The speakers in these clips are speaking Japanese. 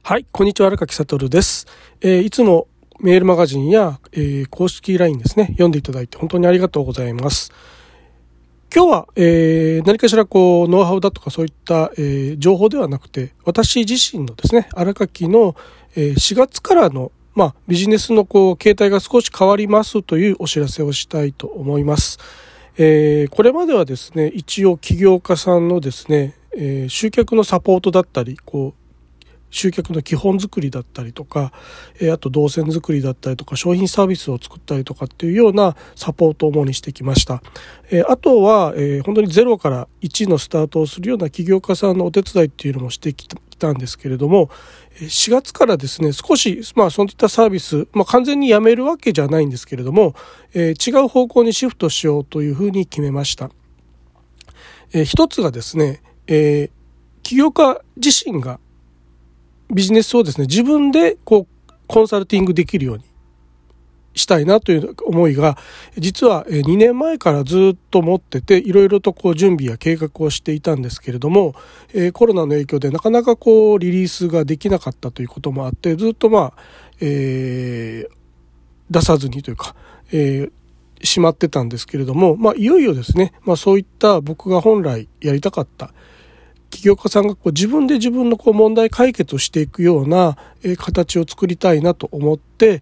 はい、こんにちは、荒垣悟です。いつもメールマガジンや、公式 LINE ですね、読んでいただいて本当にありがとうございます。今日は、何かしらノウハウだとかそういった、情報ではなくて、私自身のですね、荒垣の、4月からの、ビジネスの形態が少し変わりますというお知らせをしたいと思います。これまではですね、一応起業家さんのですね、集客のサポートだったり、集客の基本作りだったりとか、あと動線作りだったりとか、商品サービスを作ったりとかっていうようなサポートを主にしてきました。あとは、本当に0から1のスタートをするような起業家さんのお手伝いっていうのもしてきたんですけれども、4月からですね、少し、そういったサービス、完全にやめるわけじゃないんですけれども、違う方向にシフトしようというふうに決めました。一つがですね、起業家自身がビジネスをですね、自分でコンサルティングできるようにしたいなという思いが、実は2年前からずっと持ってて、いろいろと準備や計画をしていたんですけれども、コロナの影響でなかなかリリースができなかったということもあって、ずっと出さずにというか、しまってたんですけれども、いよいよですね、そういった僕が本来やりたかった起業家さんが自分で自分の問題解決をしていくような形を作りたいなと思って、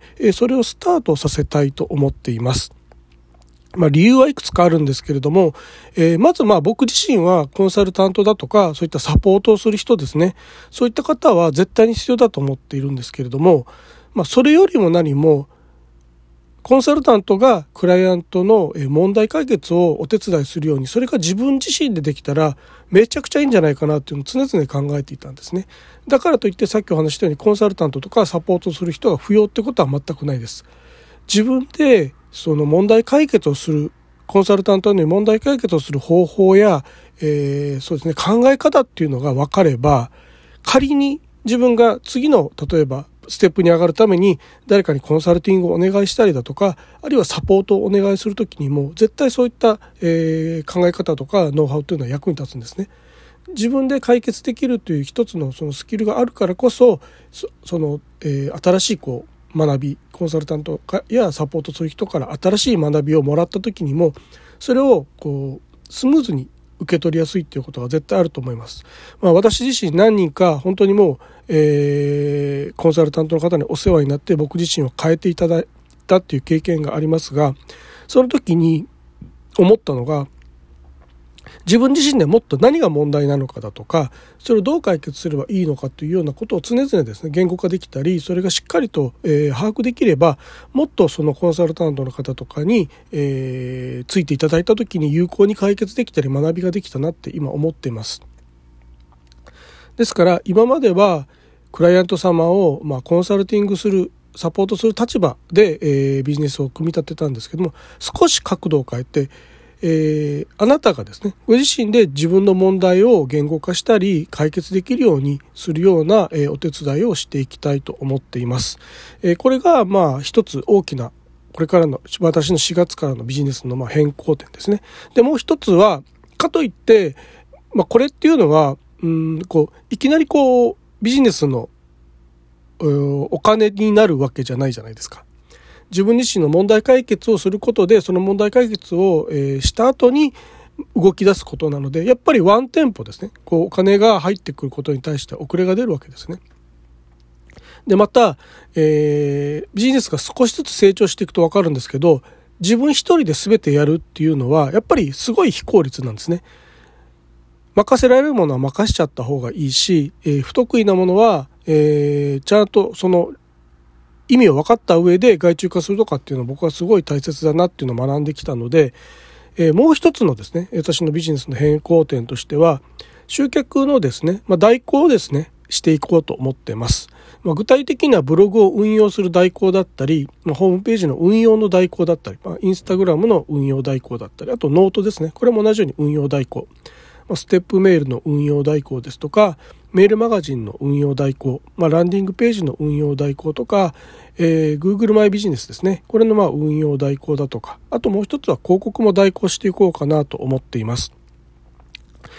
それをスタートさせたいと思っています。理由はいくつかあるんですけれども、まず僕自身はコンサルタントだとか、そういったサポートをする人ですね。そういった方は絶対に必要だと思っているんですけれども、それよりも何も、コンサルタントがクライアントの問題解決をお手伝いするように、それが自分自身でできたらめちゃくちゃいいんじゃないかなっていうのを常々考えていたんですね。だからといってさっきお話したようにコンサルタントとかサポートする人が不要ってことは全くないです。自分でその問題解決をする、コンサルタントに問題解決をする方法や、そうですね、考え方っていうのが分かれば、仮に自分が次の例えばステップに上がるために誰かにコンサルティングをお願いしたりだとか、あるいはサポートをお願いするときにも絶対そういった、考え方とかノウハウというのは役に立つんですね。自分で解決できるという一つのそのスキルがあるからこそ、新しい学び、コンサルタントやサポートする人から新しい学びをもらったときにも、それをスムーズに受け取りやすいということが絶対あると思います。私自身何人か本当にもう、コンサルタントの方にお世話になって僕自身を変えていただいたっていう経験がありますが、その時に思ったのが、自分自身でもっと何が問題なのかだとか、それをどう解決すればいいのかというようなことを常々ですね、言語化できたり、それがしっかりと、把握できれば、もっとそのコンサルタントの方とかに、ついていただいた時に有効に解決できたり学びができたなって今思っています。ですから今まではクライアント様をコンサルティングする、サポートする立場で、ビジネスを組み立てたんですけども、少し角度を変えて、あなたがですね、ご自身で自分の問題を言語化したり解決できるようにするような、お手伝いをしていきたいと思っています。これが一つ大きな、これからの私の4月からのビジネスの変更点ですね。で、もう一つは、かといって、これっていうのは、いきなりビジネスのお金になるわけじゃないじゃないですか。自分自身の問題解決をすることで、その問題解決をした後に動き出すことなので、やっぱりワンテンポですね、お金が入ってくることに対して遅れが出るわけですね。で、また、ビジネスが少しずつ成長していくと分かるんですけど、自分一人で全てやるっていうのはやっぱりすごい非効率なんですね。任せられるものは任せちゃった方がいいし、不得意なものは、ちゃんとその意味を分かった上で外注化するとかっていうのは僕はすごい大切だなっていうのを学んできたので、もう一つのですね、私のビジネスの変更点としては、集客のですね、代行をですね、していこうと思っています。具体的にはブログを運用する代行だったり、ホームページの運用の代行だったり、インスタグラムの運用代行だったり、あとノートですね、これも同じように運用代行、ステップメールの運用代行ですとか、メールマガジンの運用代行、ランディングページの運用代行とか、Google マイビジネスですね、これの運用代行だとか、あともう一つは広告も代行していこうかなと思っています。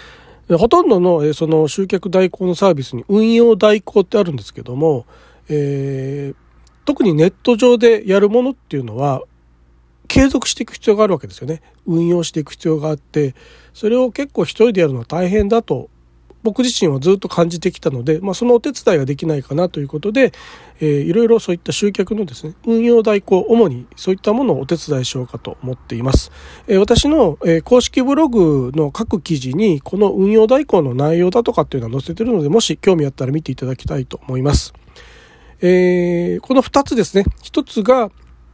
でほとんどの、その集客代行のサービスに運用代行ってあるんですけども、特にネット上でやるものっていうのは継続していく必要があるわけですよね。運用していく必要があって、それを結構一人でやるのは大変だと僕自身はずっと感じてきたので、そのお手伝いができないかなということで、いろいろそういった集客のですね、運用代行、主にそういったものをお手伝いしようかと思っています。私の、公式ブログの各記事にこの運用代行の内容だとかっていうのは載せているので、もし興味あったら見ていただきたいと思います。この2つですね。1つが、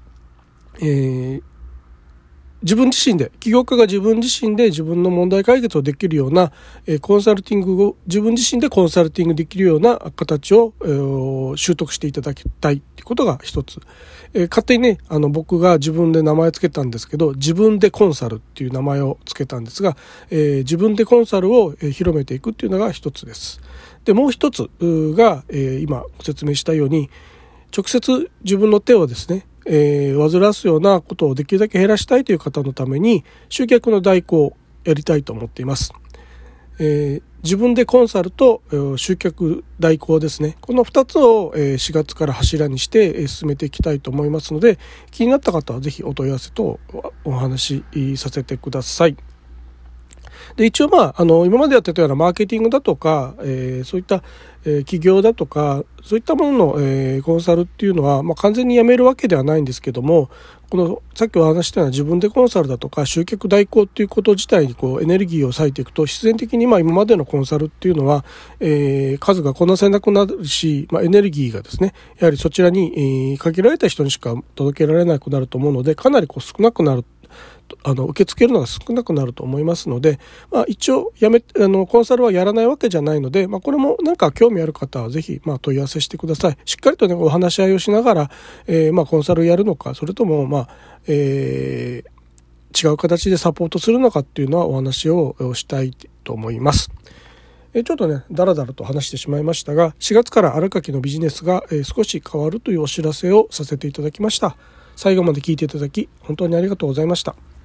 自分自身で、起業家が自分自身で自分の問題解決をできるようなコンサルティングを自分自身でコンサルティングできるような形を習得していただきたいということが一つ。勝手にね、僕が自分で名前をつけたんですけど、自分でコンサルっていう名前をつけたんですが、自分でコンサルを広めていくっていうのが一つです。で、もう一つが今ご説明したように、直接自分の手をですね、煩わすようなことをできるだけ減らしたいという方のために集客の代行をやりたいと思っています。自分でコンサルと集客代行ですね。この2つを4月から柱にして進めていきたいと思いますので、気になった方はぜひお問い合わせとお話しさせてください。で、一応今までやってたようなマーケティングだとか、そういった企業だとかそういったものの、コンサルっていうのは、完全にやめるわけではないんですけども、このさっきお話したような自分でコンサルだとか集客代行っていうこと自体にエネルギーを割いていくと、必然的に今までのコンサルっていうのは、数がこなせなくなるし、エネルギーがですね、やはりそちらに、限られた人にしか届けられなくなると思うので、かなり少なくなる、受け付けるのが少なくなると思いますので、一応コンサルはやらないわけじゃないので、これもなんか興味ある方はぜひ問い合わせしてください。しっかりとねお話し合いをしながら、コンサルやるのか、それとも違う形でサポートするのかっていうのはお話をしたいと思います。ちょっとねだらだらと話してしまいましたが、4月から荒垣のビジネスが少し変わるというお知らせをさせていただきました。最後まで聞いていただき本当にありがとうございました。